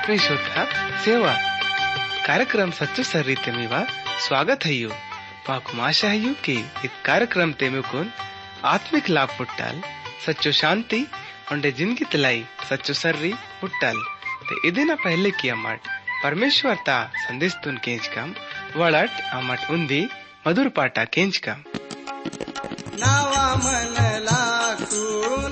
आत्मीय श्रोता सेवा कार्यक्रम सच्चो सर्रीते मीवा स्वागत है यू माकु आशा है यू कि इस कार्यक्रम ते मुकुन आत्मिक लाभ पुट्टाल सच्चो शांति उंडे जिंदगी तलाई सच्चो सर्री पुट्टाल ते इदिना पहले की अमट परमेश्वर ता संदेश तुन केंच कम वड़ट अमट उन्दी मधुर पाटा केंच कम नावा मन लाकू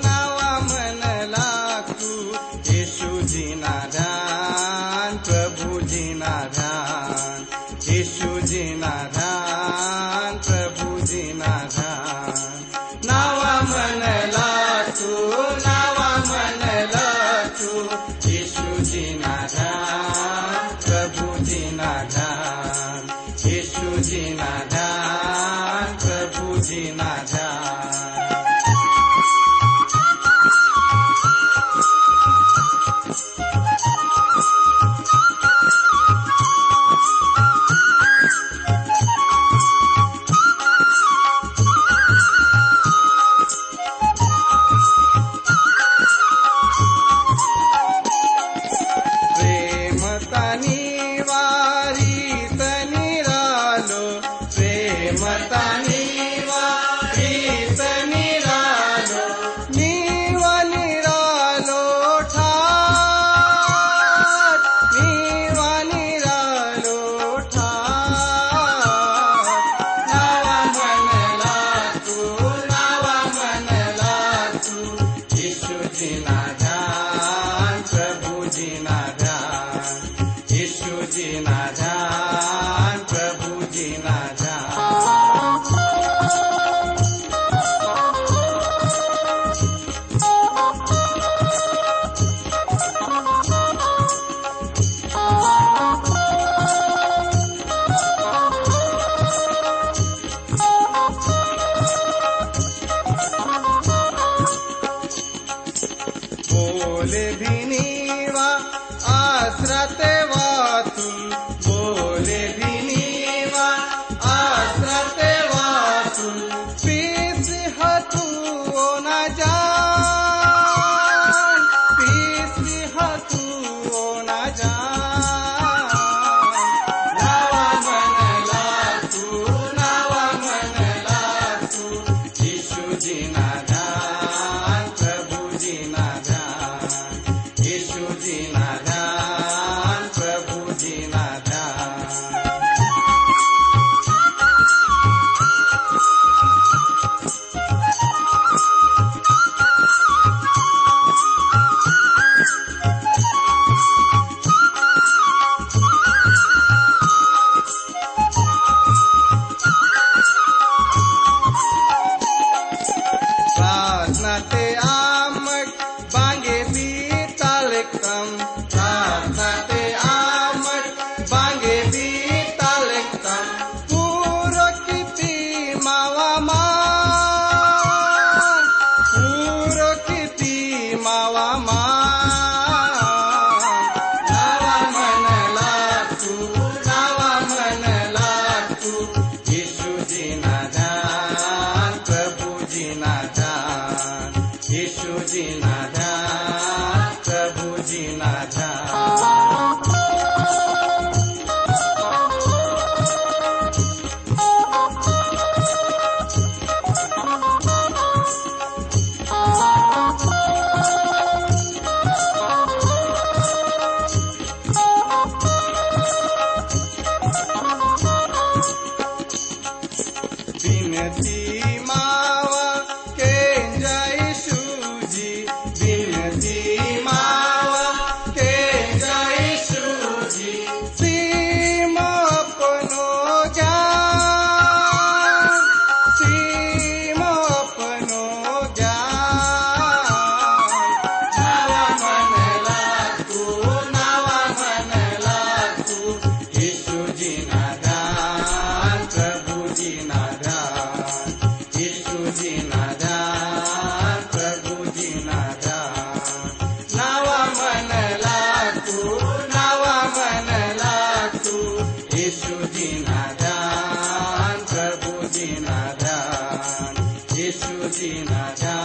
यीशु जी ना ध्यान प्रभु जी ना ध्यान यीशु जी ना ध्यान प्रभु जी ना ध्यान नावा मन लाकू यीशु जी ना ध्यान प्रभु जी ना ध्यान यीशु जी ना ध्यान प्रभु जी ना ध्यान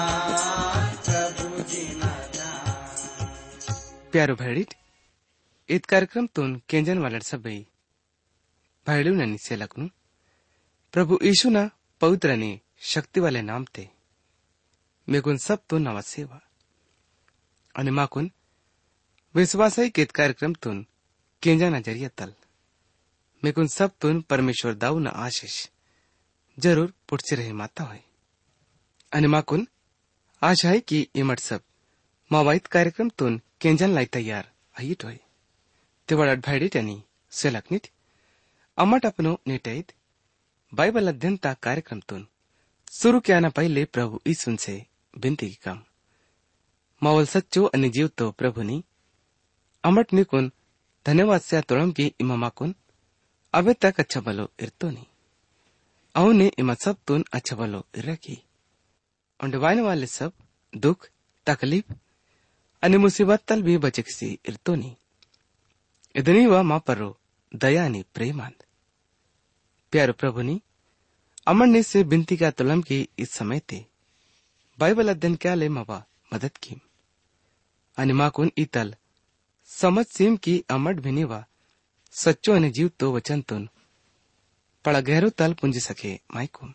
प्यारो भेड़ित इत कार्यक्रम तुन केंजन वालर सबई भाईडू न निसे लगनु प्रभु यीशु ना पवित्र ने शक्ति वाले नाम ते मेकुन सब तो नवा सेवा आणि माकुन विश्वासही केत कार्यक्रम तुन केंजा नजरिया तल मेकुन सब तुन परमेश्वर दाऊ न आशीष जरूर पुढचे रहे माता होय आणि माकुन आशा है की इमट सब मावाईत कार्यक्रम तुन केंजन लाई तैयार आईट होय ते वडाट भाईडी त्यांनी सेलकनीत अमट अपनो नेटैत बाइबल अध्ययनता कार्यक्रम तुन शुरू किया न पहले प्रभु यीशु से विनती की काम मावल सच्चो अनि जीवतो प्रभुनी अमट निकुन धन्यवाद से तोड़म की इमामाकुन अबे तक अच्छा बलो इरतो नहीं अवने इमा सब तुन अच्छा बलो इरकी उंडवाने वाले सब दुख तकलीफ अनि मुसीबत तल भी बचकसी इरतो नहीं इतनी वा माँ परो दया नि प्रेमांत प्यारो प्रभुनी अमन ने से बिनती का तुलम की इस समय ते बाइबल अध्ययन क्या ले मवा मदद की अनि माकुन इतल समझ सीम की अमट भिनीवा सच्चो अनि जीव तो वचन तुन पड़ा गहरो तल पुंज सके माइकुम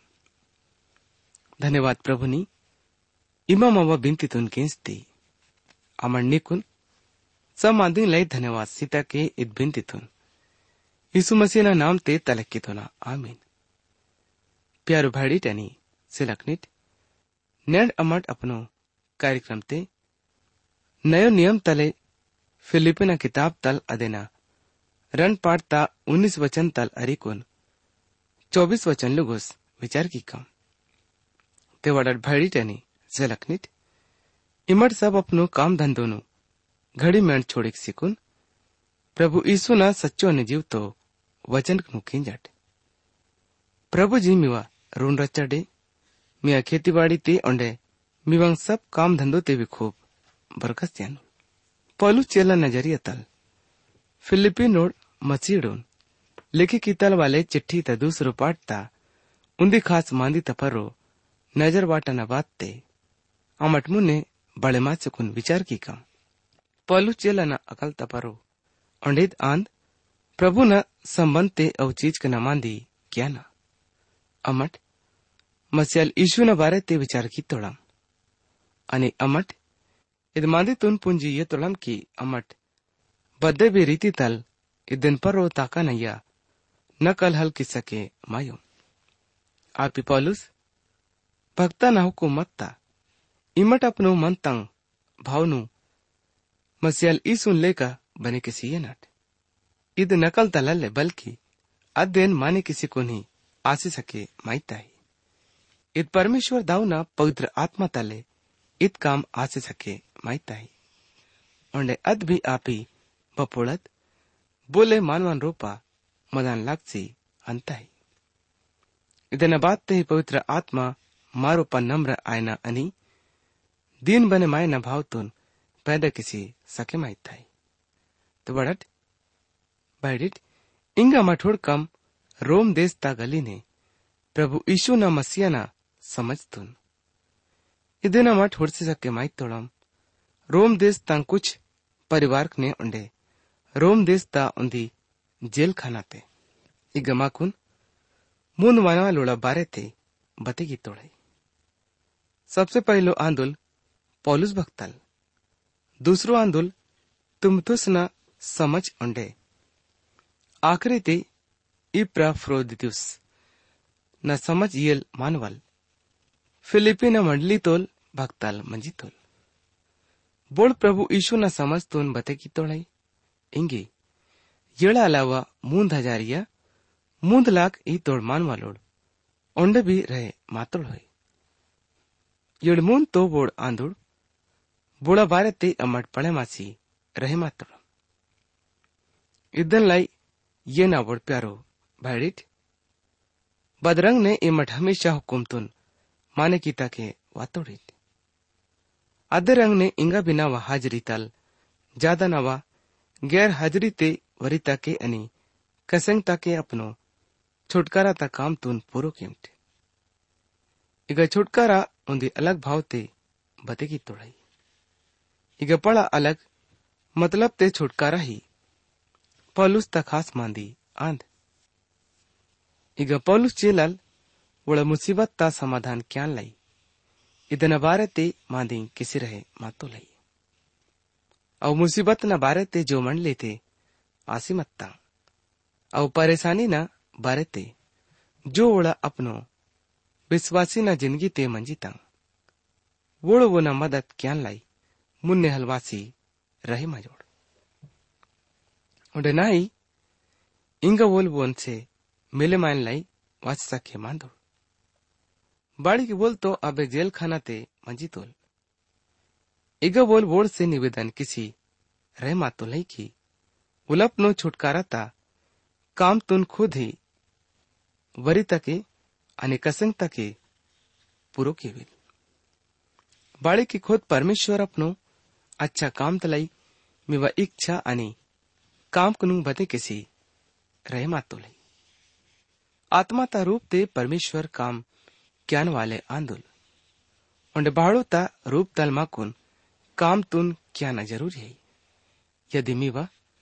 धन्यवाद प्रभुनी इमा मवा बिनती तुन केंसती अमर निकुन समाधि लय धन्यवाद सीता के इत बिनती तुन यीशु मसीह ना नाम ते तलक्की तुना आमीन प्यारो भाड़ी टनी सिलकनिट नेड अमट अपनो कार्यक्रम ते नयो नियम तले फिलिपिना किताब तल अदेना रन पाठता 19 वचन तल अरिकुन 24 वचन लुगुस विचार की काम ते वडट भाड़ी टनी सिलकनिट इमट सब अपनो काम धंधोनु घड़ी मेंट छोड़े सिकुन प्रभु यीशु ना सच्चो ने जीव तो वचन नु खिंजट प्रभु जी मिवा रून रचडे मिया खेती बाड़ी ते ओंडे मिवंग सब काम धंधो ते भी खूब बरकत त्यानु पौलुस चेला नजरिया तल फिलिपी नोड मसीडोन लिखी की तल वाले चिट्ठी ता दूसरो पाठता उन्दी खास मांदी तपरो नजर वाटा न बातते अमट मुने बड़े माच सुकुन विचार की काम पौलुस चेला न अकल तपरो ओंडेद आंद प्रभु न संबंध ते औ चीज का न मांदी क्या ना अमट मसियल यीशु न बारे ते विचार की तोड़म अनि अमट इद मांदी तुन पुंजी ये तोड़म की अमट बद्दे भी रीति तल इदन पर रो ताका नैया न कल हल की सके मायो आपी पौलुस भक्ता न हुकुमत्ता इमट अपनो मन तंग भावनु मसियल यीशु लेका बने किसी ये नट इद नकल तलले बल्कि अध्ययन माने किसी को नहीं आसी सके माइता ही इत परमेश्वर दाऊना पवित्र आत्मा तले इत काम आसी सके माइता ही ओंडे अद भी आपी बपोड़त बोले मानवान रोपा मदान लागसी अंता ही इदन बात ते ही पवित्र आत्मा मारो पर नम्र आयना अनि दीन बने माय न भावतुन पैदा किसी सके माइता ही तो बड़ट बैडिट इंगा मठोड़ कम रोम देश ता गली ने प्रभु यीशु ना मसीहा ना समझतुन इदेना मठ हुड़से सके माइक तोड़म रोम देश ता कुछ परिवार ने उंडे रोम देश ता उन्दी जेल खाना ते इगमाकुन मुन वाना लोड़ा बारे ते बते की तोड़े सबसे पहलो आंदोल पौलुस भक्तल दूसरो आंदोल तुम तुस ना समझ उंडे आखिरी ते इप्राफ्रोदितुस न समझ येल मानवल फिलिपी न मंडली तोल भक्ताल मंजी तोल बोल प्रभु यीशु न समझ तोन बते की तोड़ाई इंगी येड़ा अलावा मूंद हजारिया मूंद लाख ई तोड़ मानवालोड़ ओंडे भी रहे मातोड़ होई येड़ मूंद तो बोड़ आंधुड़ बोड़ा बारे ते अमट पड़े मासी रहे मातोड़ इदन लाई ये ना बोड़ प्यारो भाईडिट बदरंग ने इमट हमेशा हुकुमतुन माने की ताके वातोड़ित अदे रंग ने इंगा बिना वा हाजरी तल ज्यादा नवा गैर हाजरी ते वरिता के अनि कसंग ताके अपनो छुटकारा ता काम तुन पूरो कीमट इगा छुटकारा उन्दी अलग भाव ते बते की तोड़ाई इगा पड़ा अलग मतलब ते छुटकारा ही ಪೌಲುಸ್ ತ ಖಾಸ್ ಮಾಂದಿ ಆಂದ್. ಈಗ ಪೌಲುಸ್ ಚೇಲಲ್ ಒಳ ಮುಸೀಬತ್ ತಾ ಸಮಾಧಾನ ಕ್ಯಾನ್ ಲೈ ಇದನ ಬಾರತೆ ಮಾಂದಿ ಕಿಸಿ ರहे ಮಾತು ಲೈ और मुसीबत न बारे ते जो मन लेते आसी मत्ता और परेशानी न बारे ते जो ओड़ा अपनो विश्वासी न जिंदगी ते मंजीता वोड़ वो न मदद क्यान लाई मुन्ने हलवासी रहे मजोड़ उड़े नाई इंगा वोल वोन से मिले मान लाई वाच सके मांदो बाड़ी की बोल तो अबे जेल खाना ते मंजी तोल इगा बोल वोड़ से निवेदन किसी रह मातो लई की उलपनो छुटकारा ता काम तुन खुद ही वरी तके आणि कसंग तके पुरो केविल बाळे की खुद परमेश्वर अपनो अच्छा काम तलाई मिवा इच्छा आणि काम कुनु बते किसी रह मातो लई आत्मा ता रूप ते परमेश्वर काम क्यान वाले आंदोल उंडे बाळो ता रूप तलमा कुन काम तुन क्या न जरूरी है यदि मीवा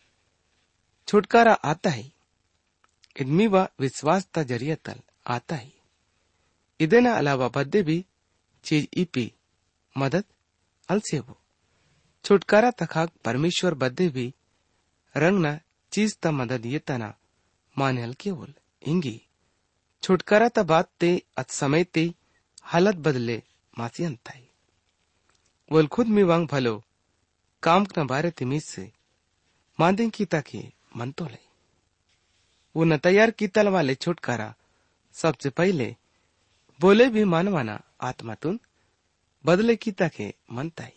छुटकारा आता है यदि मीवा विश्वास ता जरिया तल आता है इदेना अलावा बद्दे भी चीज इपी मदद अलसेबो छुटकारा तखाक परमेश्वर बद्दे भी रंग न चीज ता मदद ये तना माने हल केवल इंगी छुटकारा ता बात ते अत समय ते हालत बदले मासी अंताई वल खुद में वांग भलो काम न बारे तिमीज से मांदे की ताकि मन तो ले वो न तैयार की तल वाले छुटकारा सबसे पहले बोले भी मानवाना आत्मा तुन बदले की ताके मनताई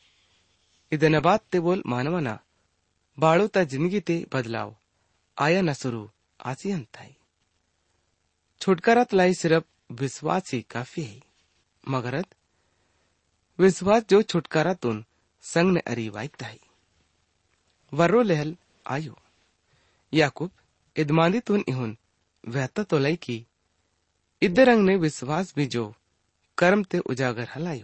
इधन बात ते बोल मानवाना बाळो ता जिंदगी ते बदलाव आया न शुरू आसी अंताई छुटकारा लाई सिर्फ विश्वास ही काफी है मगरत विश्वास जो छुटकारा तुन संग ने अरीवायता है वर्रो लहल आयो याकूब इदमांदी तुन इहुन वहता तो लई की इधरंग ने विश्वास भी जो कर्म ते उजागर हलायो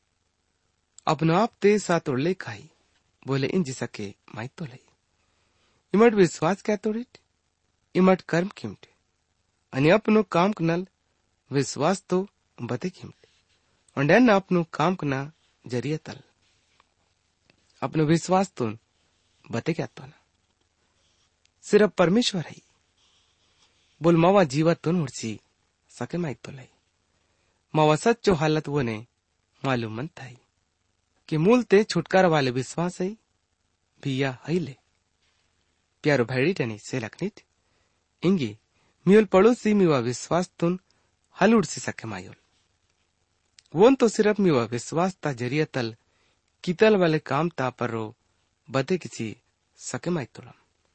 अपनो आप ते साथ उड़ले खाई बोले इन जिसके माई तो लई इमट विश्वास क्या तोड़िट इमट कर्म किमट अनि अपनो काम कनल विश्वास तो बते किमट और अपनो काम कना जरिए तल अपनो विश्वास तो बते क्या तो ना सिर्फ परमेश्वर है बोल मावा जीवा तुन उड़सी सके माई तो लाई मावा सच्चो हालत वो ने मालूम मन था कि मूल ते छुटकारा वाले विश्वास है भिया है ले प्यारो भाईडी टनी से लखनित इंगी म्यूल पड़ोसी मीवा विश्वास तुन हल उड़सी सके मायोल वोन तो सिर्फ मीवा विश्वास ता जरिया तल कितल वाले काम ता पर रो बते किसी सके माई तुलम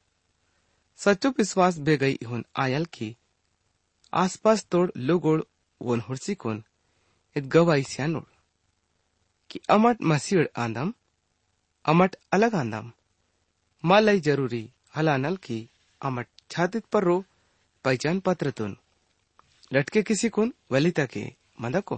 सच्चो विश्वास बे गई हुन आयल की आसपास तोड़ लोगोड़ वोन हुर्सी कोन इत गवाई स्यानोड़ कि अमट मसीड़ आंदम अमट अलग आंदम मालाई जरूरी हलानल की अमट छातित पर रो पहचान पत्र तुन लटके किसी कुन वलिता के मदको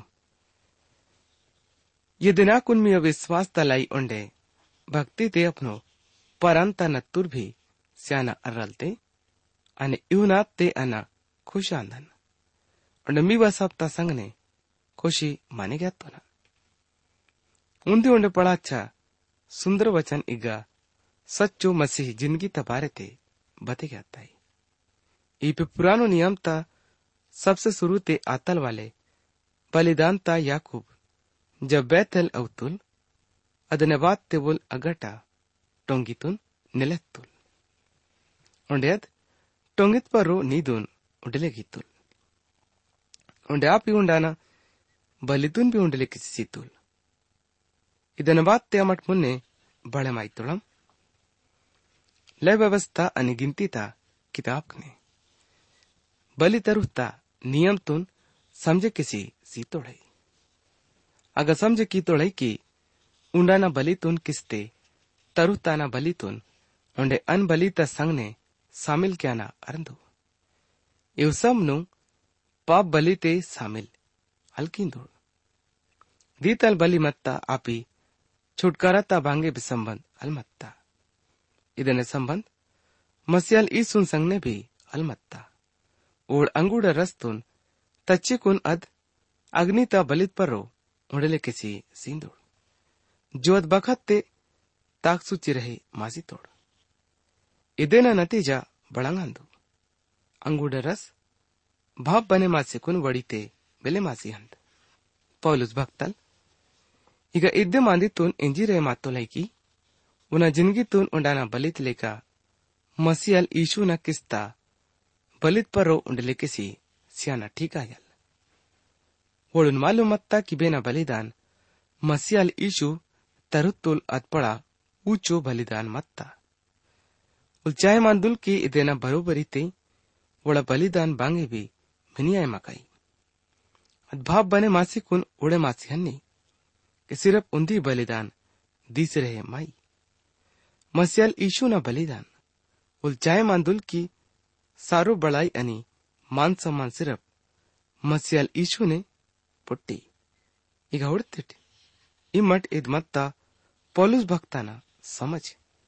ये दिना कुन में विश्वास तलाई उंडे भक्ति ते अपनो परंता नत्तुर भी स्याना अरलते अने इहुनात ते अना खुश आंदन उंडे मीवा सप्ता संग ने खुशी माने गया तो ना उंदे उंडे पड़ा अच्छा सुंदर वचन इगा सच्चो मसीह जिंदगी तबारे ते बते गया ताई इपे पुरानो नियम ता सबसे शुरू ते आतल वाले बलिदान ता याकूब जब बैतल अवतुल अदनबाद ते बोल अगटा टोंगितुन निलत्तुल उंडेद टोंगित पर रो नीदुन उंडले गीतुल उंडे आप उंडाना बलितुन भी उंडले किसी सीतुल इदनबाद ते अमट मुन्ने बड़े माइतुलम ले व्यवस्था अनि गिनती ता किताब ने बलि तरुता नियम तुन समझे किसी सीतोड़े अगर समझे की तोड़े की उंडाना बलि तुन किस्ते तरुताना बलि तुन उंडे अन बलि ता संग ने शामिल क्या ना अरंदो इव सब नु पाप बलि ते शामिल हल्किंदो दीतल बलि मत्ता आपी छुटकारा ता बांगे भी संबंध अलमत्ता इदने संबंध मसियाल ईसून संगने भी अलमत्ता ओड अंगूड रस्तून तच्चिकून अद अग्निता बलित पर्रो उड़ले किसी सिंदूड जोत बखत ते ताक सूची रहे मासी तोड़ इदेना नतीजा बड़ंगंदू अंगूड रस भाप बने मासिकुन वड़ीते बेले मासी हंद पौलुस भक्तल ಈಗ ಇದ್ದೆ ಮಾಂದಿತ್ತೂನ್ ಎಂಜಿರೆ ಮಾತೊಲೈಕಿ ಉನ ಜಿನ್ಗಿತ್ತೂನ್ ಉಂಡಾನ ಬಲಿತ್ ಲೇಕ ಮಸಿಯಲ್ ಈಶೂನ ಕಿಸ್ತಾ ಬಲಿತ್ ಪರೋ ಉಂಡಲೆಕೆಸಿ ಸಿಯಾನ ठीकायल वळून मालूम मत्ता की बेना बलिदान मसियाल ईशू तरुत्तुल अतपड़ा ऊंचो बलिदान मत्ता उलचाय मांदुल की इदेना बरोबरी ते वड़ा बलिदान बांगे भी मिनियाय मकाई अद्भाव बने मासी कुन उड़े मासी हन्नी कि सिर्फ उन्दी बलिदान दीस रहे माई मसियाल ईशू ना बलिदान उलचाय मांदुल की सारो बड़ाई अनि मान सम्मान सिर्फ मसियाल ईशू ने पुट्टी ಈಗ ಹುಡ್ತಿಟ್ ಈ ಮಟ್ ಇದ್ ಮತ್ತ ಪೌಲುಸ್ ಭಕ್ತನ समझ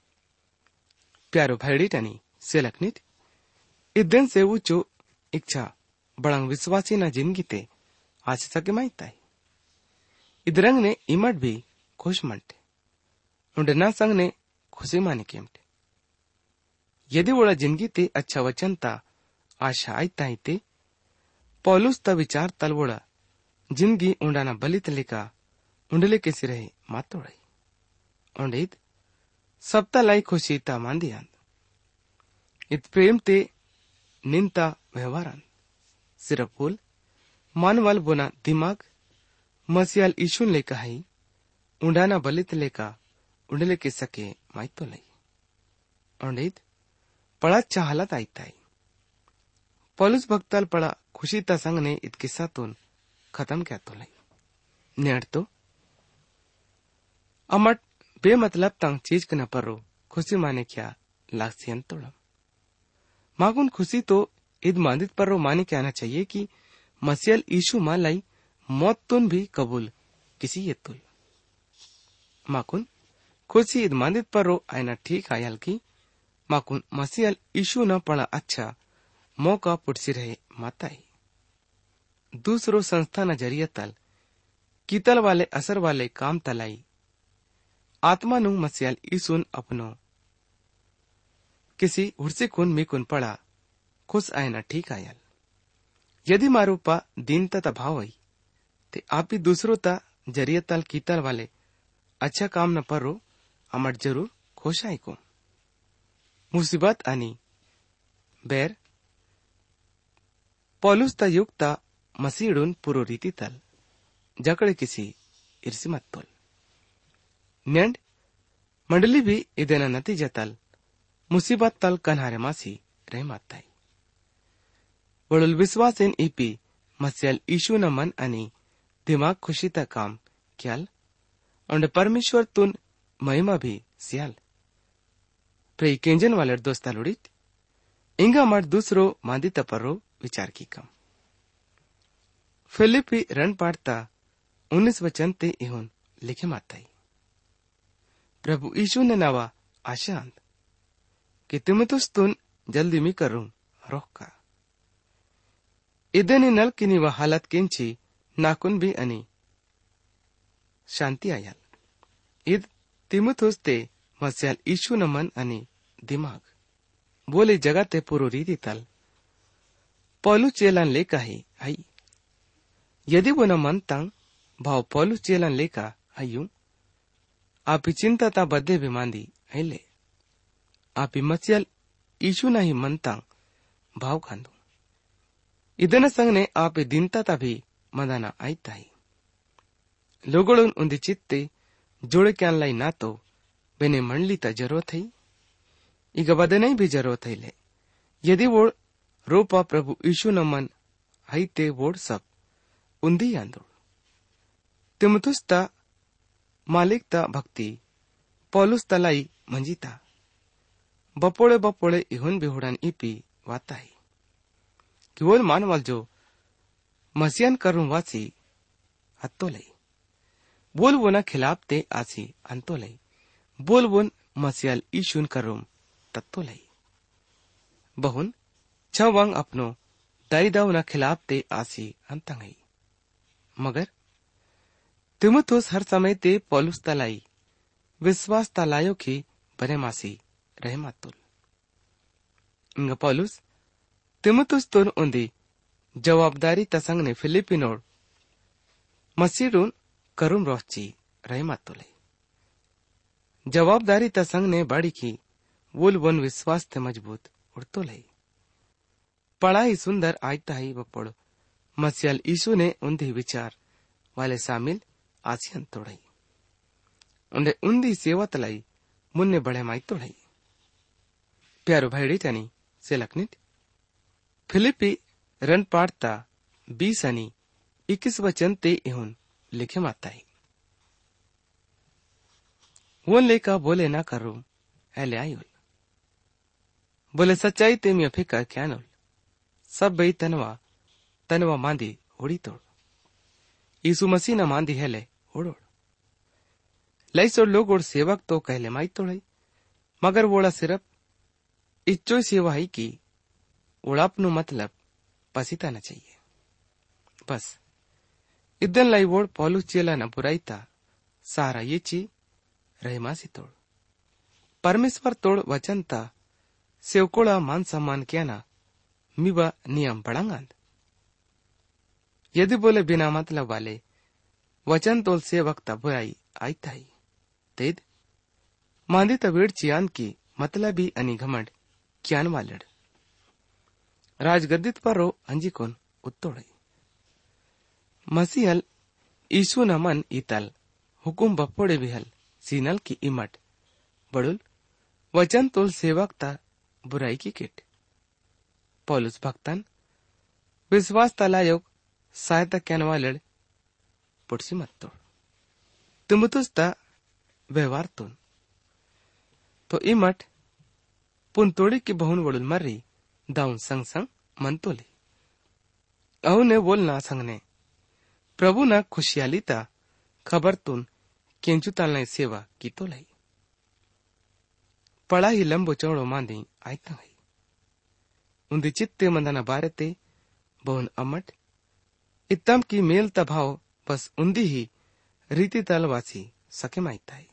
प्यारो भैडीटनी सेलकनिट इद्दन से ऊंचो इच्छा बड़ंग विश्वासी ना जिंदगीते आज सके माहिताय इदरंग ने इमट भी खुश मनते उंडे ना संग ने खुशी माने केमटे यदि वोड़ा जिंदगीते अच्छा वचनता आशा आयतायते पौलुस ता विचार तलवोड़ा जिंदगी उंडाना बलित लेका उंडले के सिरहे मातोड़ाई उंडीद सप्ता लाई खुशी ता मांदियान इत प्रेम ते निंता व्यवहारान सिर्फ बोल मानवाल बोना दिमाग मसियाल ईशुन लेका है उंडाना बलित लेका उंडले के सके माइतो लाई उंडीद पड़ा चाहलत आईताई पौलुस भक्ताल पड़ा खुशी ता संग ने इत किस्सा तोन खत्म क्या तो लाई नेड़ तो अमट बेमतलब तंग चीज के न परो खुशी माने क्या लाक्सियन तोड़म मागुन खुशी तो इद मांदित परो माने क्या आना चाहिए कि मसियल ईशु मा लाई मौत तुन भी कबूल किसी ये तुल माकुन खुशी इद मांदित परो आयना ठीक आयल की माकुन मसियल ईशु न पड़ा अच्छा मौका पुटसी रहे माताई दूसरो संस्था न जरिया तल कीतल वाले असर वाले काम तलाई आत्मा नु मसियाल ईसुन अपनो किसी हुर्से कुन में कुन पड़ा खुश आयना ठीक आयल यदि मारो पा दीनता ता भाव आई ते आप ही दूसरो ता जरिया तल कीतल वाले अच्छा काम न परो अमर जरूर खुश आई को मुसीबत आनी बैर पौलुस ता युक्ता मसीडून पुरो रीति तल जकड़े किसी इर्सी मत तोल नेंड मंडली भी इदेना नतीजा तल मुसीबत तल कन्हारे मासी रह माताई वडुल विश्वासेन ईपी मसियल ईशु न मन अनि दिमाग खुशी ता काम क्याल और परमेश्वर तुन महिमा भी सियाल प्रे केंजन वाले दोस्ता लुड़ित इंगा मर दूसरो मांदिता परो विचार की कम फिलिपी रन पाड़ता 19 वचन ते इहुन लिखे माताई प्रभु यीशु ने नवा आशांत कि तिमुतुस तुन जल्दी मी करूं रोका इदनी नल किनी व हालत किंची नाकुन भी अनि शांति आयल इद तिमुतुस ते मसियाल यीशु न मन अनि दिमाग बोले जगह ते पुरो रीति तल पौलु चेलन लेका ही आई यदि वो न मन तंग भाव पौलु चेलन लेका आयु आप चिंता ता बदे भी मांदी अहिले आप मसियल ईशु नहीं मन तंग भाव खांदू इदन संग ने आप दिनता ता भी मदाना आईता ही लोगों उन्दी चित्ते जोड़े क्या लाई ना तो बेने मंडली ता जरूरत है इग बदने भी जरूरत है ले यदि वो रोपा प्रभु यीशु न मन हाईते वोड सब उन्दी आंदो तिमुतुस्ता मालिकता भक्ति पौलुस तलाई मंजीता बपोड़े बपोड़े इहुन बिहुड़न ईपी वाता है कि वो मानवाल जो मसियन करूं वासी हत्तो लई बोल वो न खिलाफ ते आसी अंतो लई बोल वो मसियल ईशुन करूं तत्तो लई बहुन छवंग अपनो दाई दाव न खिलाफ ते आसी अंतंगई। मगर तिमुथुस हर समय ते पौलुस तलाई विश्वास तलायो की बने मासी रहे मातुल। इंग पौलुस तिमुथुस तुन उन्दी जवाबदारी तसंग ने फिलिपिनोड मसीडून करुम रोची रहे मातुले। जवाबदारी तसंग ने बाड़ी की वुल वन विश्वास ते मजबूत उड़तो लई। पढ़ाई सुंदर आयता ही बपड़ मसियल ईशु ने उन्दी विचार वाले शामिल आसियन तोड़ई। उन्हें उन्दी सेवा तलाई मुन्ने बड़े माई तोड़ई। प्यारो भाईड़ी जानी से लखनित फिलिपी रन पाड़ता 20 आणि 21 वचन ते इहुन लिखे माताई। वो लेका बोले ना करो ऐले आयुल बोले सच्चाई ते मी फिकर क्यानुल सब बई तनवा मांदी उड़ी तोड़ यीशु मसीह न मांदी हेले उड़ोड़ लई सो लोग और सेवक तो कहले माई तोड़ई। मगर वोड़ा सिर्फ इच्चो सेवा ही की उड़ापनु मतलब पसीता न चाहिए बस इदन लाई वोड़ पौलुस चेला न बुराईता सारा ये ची रहे मासी तोड़ परमेश्वर तोड़ वचनता सेवकोड़ा मान सम्मान किया ना मीबा नियम बड़ांगांद। यदि बोले बिना मतलब वाले वचन तोल से वक्ता बुराई आई थाई तेद मांदी तवेड़ चियान की मतलब भी अनि घमंड क्यान वालड़ राजगद्दित पर रो अंजी कोन उत्तोड़ई। मसीहल ईशु न मन इतल हुकुम बप्पोड़े बिहल सीनल की इमट बड़ुल वचन तोल सेवकता बुराई की किट पौलुस भक्तन विश्वास तलायोग सहायता क्यान वालड़ पुड़सी मत तोड़ तिमुथुस व्यवहार तुन तो इमट पुन तोड़ी की बहुन वड़ुल मर्री दाउन संग संग मन तोली अहु ने बोलना संगने प्रभु न खुशियाली ता खबर तुन केंचु तालना सेवा की तो लाई पड़ा ही लंबो चौड़ो मांदी आयता है उन्दी चित्ते मंदना बारते बहुन अमट इतम की मेल तभाव बस उन्दी ही रीति तलवासी सके मायता है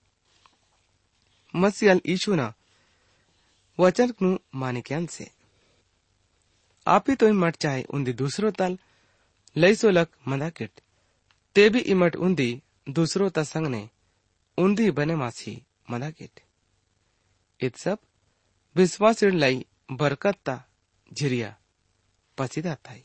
मसीहल ईशु ना वचन नु माने क्यान से आप ही तो इमट चाहे उन्दी दूसरो तल लईसो लक मदाकिट ते भी इमट उन्दी दूसरो ता संग ने उन्दी बने मासी मदाकिट इत सब विश्वास लाई बरकत ता झिरिया पसीदा थाई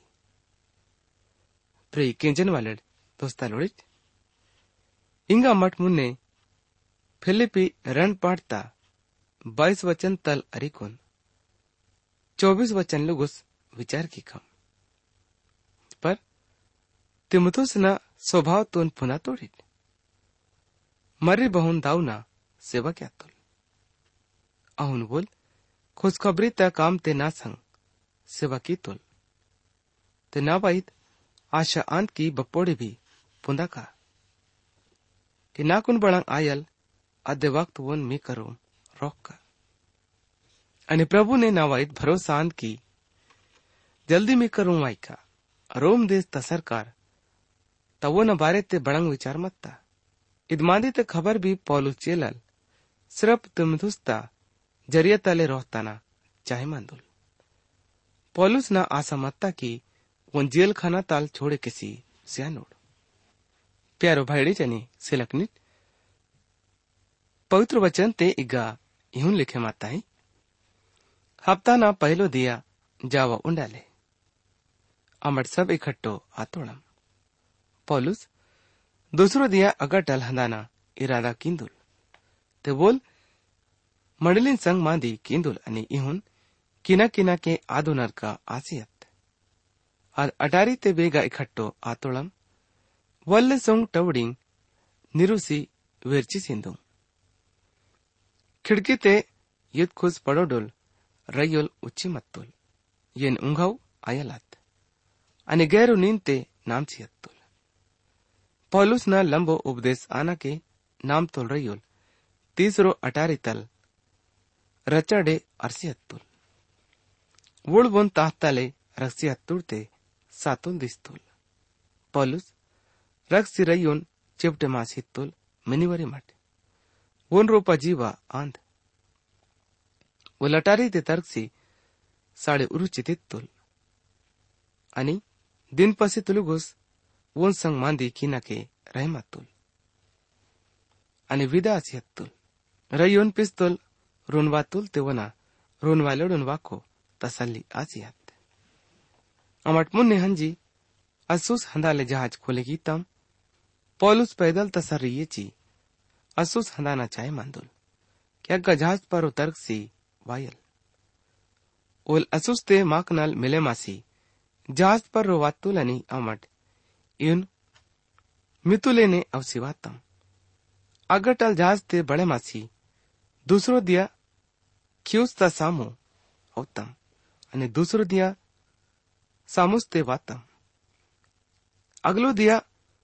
प्रे केंजन वालेड दोस्ता लोड़ित इंगा मठ मुन्ने फिलिपी रन पाड़ता 22 वचन तल अरिकोन 24 वचन लुगुस विचार की खम पर तिमुथुस न स्वभाव तोन पुना तोड़ित मर्री बहुन दाउना सेवा क्या तुल अहुन बोल खुशखबरी ता काम ते ना संग सेवा की तुल ते ना बाइत आशा अंत की बपोड़े भी पुंदा का कि ना कुन बड़ांग आयल आधे वक्त वन मी करो रोक का अनि प्रभु ने नावाइत भरोसा अंत की जल्दी मी करूं वाई का रोम देश ता सरकार तवो न बारे ते बड़ंग विचार मत्ता इदमादी ते खबर भी पौलुस चेलल सिर्फ तिमुथुस्ता जरिया तले रोहताना चाहे मंदुल पौलुस ना आशा मत्ता की वन जेल खाना ताल छोड़े किसी सियानोड़ प्यारो भाईड़ी जनी सिलकनित पवित्र वचन ते इगा यूं लिखे माता है हफ्ता ना पहलो दिया जावा उंडाले अमर सब इकट्ठो आतोड़म पौलुस दूसरो दिया अगटल हंदाना इरादा किंदुल ते बोल मंडलिन संग मांदी किंदुल अनि इहुन किना किना के आदोनर का आसियत आद अटारी ते बेगा इकट्ठो आतोड़म वल्ले सोंग टवडिंग निरुसी वेरची सिंधु खिड़की ते युद्ध खुश पड़ोडोल रयोल उच्ची मत्तुल येन उंगाव आयलात अनि गैरो नींद ते नाम चियत्तुल पौलुस ना लंबो उपदेश आना के नाम तोल रयोल तीसरो अटारी तल रचाडे अर्सियत्तुल वोळ बोन ताहताले रक्सी हत्तुडते सातून दिसतोल. पौलुस रक्सी रयोन चिपटे मास हित्तोल मिनिवरी माटे वोन रोपा जीवा आंध वो लटारी ते तरक्सी साडे उरुचित हित्तोल आणि दिन पसे तुलुगोस वोन संग मांदी किनाके रहमातोल आणि विदा असी हत्तोल रयोन पिस्तोल रोनवातोल ते वना रोनवालोडून वाको तसल्ली आसी हत्ते अमट मुन्ने हंजी असूस हंदाले जहाज खोलेगी तम पौलुस पैदल तसर्रियेची असूस हंदाना चाहे मांदोल क्या जहाज पर उतर्क सी वायल ओल असूस ते माकनाल मिले मासी जहाज पर रोवातुल आणि अमट इन मितुलेने अवसिवातम अगटल जहाज ते बड़े मासी दूसरो दिया क्यूस्ता सामो होतम आणि दूसरो दिया सामुस्ते वातम अगलो दिया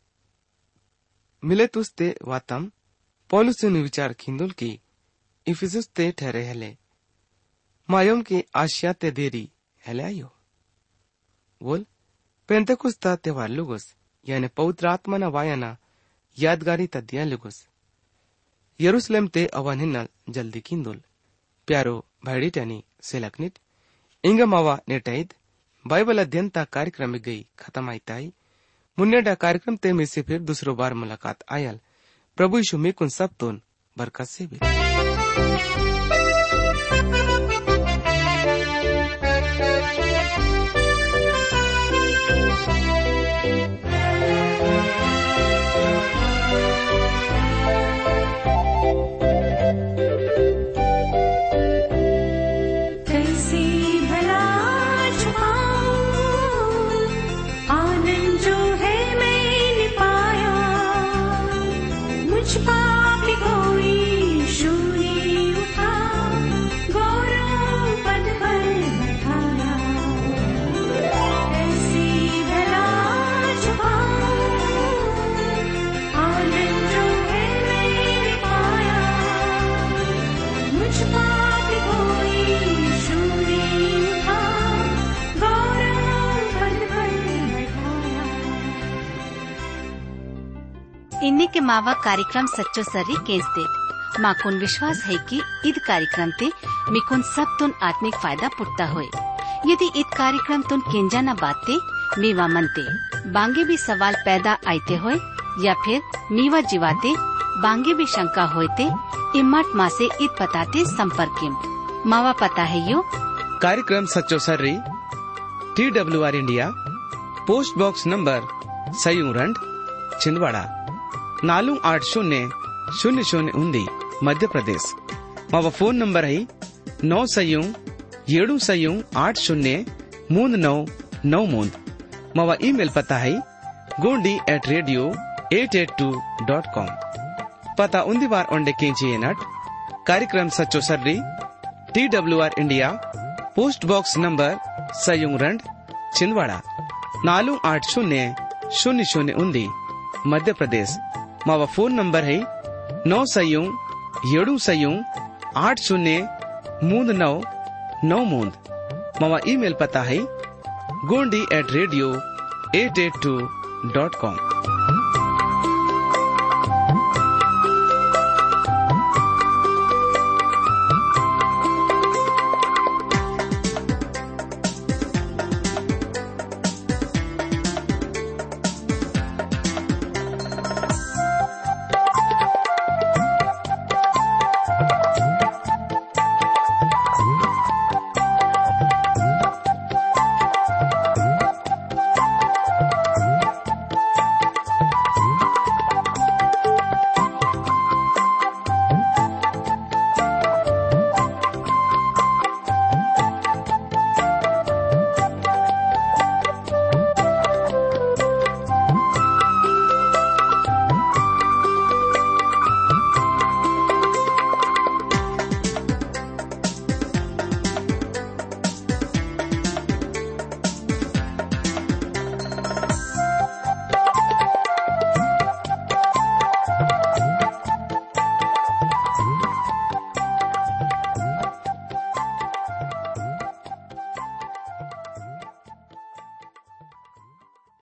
मिलेतुस्ते वातम पौलुसने विचार खिंदुल की इफिसुस ते ठहरे हले मायोम के आशिया ते देरी हले आयो बोल पेंतेकुस्ता त्योहार लुगुस यानी पवित्र आत्मा ना वायाना यादगारी तदिया लुगुस यरूशलेम ते अवन हिन्नल जल्दी खिंदुल प्यारो भाईडिटनी सेलकनिट इंगमावा नेटाइद बाइबल अध्ययनता कार्यक्रम गई खत्म आईताई मुन्नेडा कार्यक्रम ते में से फिर दूसरो बार मुलाकात आयल प्रभु यीशु में कुन सब तोन बरकत से भी इन्हीं के मावा कार्यक्रम सच्चो सर्री केंसते माकुन विश्वास है कि ईद कार्यक्रम ते मिकुन सब तुन आत्मिक फायदा पुटता होए। यदि ईद कार्यक्रम तुन केंजा न बाते मीवा मनते बांगे भी सवाल पैदा आते होए या फिर मीवा जीवाते बांगे भी शंका होते इम्मत माँ से ईद पताते संपर्क मावा पता है यो कार्यक्रम सच्चो सर्री TWR India post box number सयूरंड छिंदवाड़ा 480000 मध्य प्रदेश मावा फोन नंबर है 9 मावा ईमेल पता है gondi@radio882.com पता उन्दी बार ओंडे केंची नट कार्यक्रम सच्चो सर्री TWR India post box number सयूरंड छिंदवाड़ा 480000 मध्य प्रदेश मावा फोन नंबर है 9 मावा ईमेल पता है gondi@radio882.com